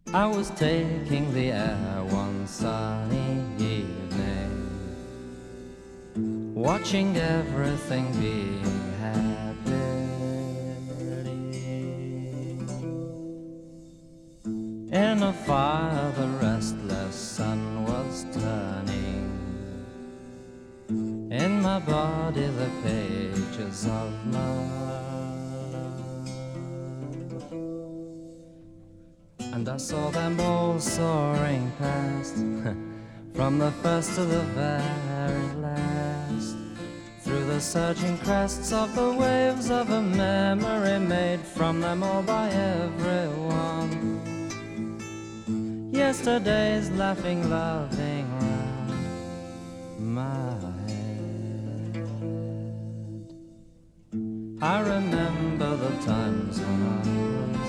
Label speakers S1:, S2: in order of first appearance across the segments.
S1: I was taking the air one sunny evening, watching everything being happy. In a fire the restless sun was turning, in my body the pages of love. And I saw them all soaring past, from the first to the very last, through the surging crests of the waves of a memory made from them all by everyone. Yesterday's laughing, loving round my head. I remember the times when I was,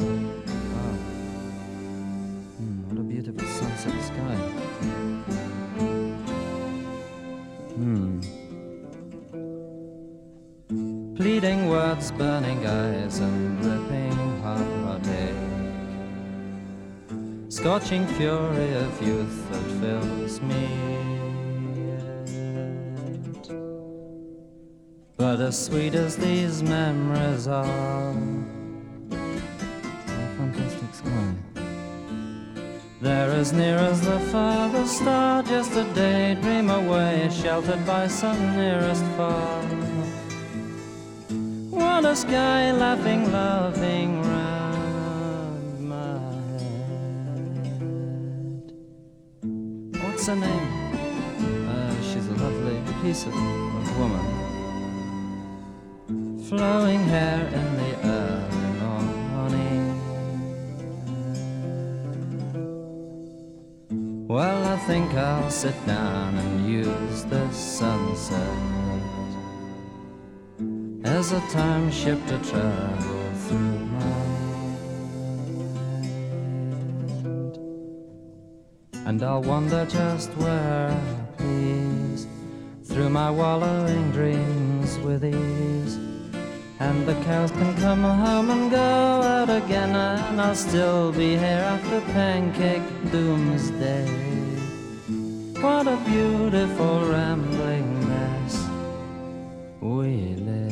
S1: what a beautiful sunset sky. Pleading words, burning eyes, and dripping heartache, scorching fury of youth that fills me yet. But as sweet as these memories are, a fantastic sky, they're as near as the farthest star, just a daydream away, sheltered by some nearest far. What a sky, laughing, loving round my head. What's her name? She's a lovely piece of woman. Flowing hair in the early morning. Well, I think I'll sit down and use this sunset as a time ship to travel through my mind. And I'll wander just where I please, through my wallowing dreams with ease. And the cows can come home and go out again, and I'll still be here after pancake doomsday. What a beautiful rambling mess we live.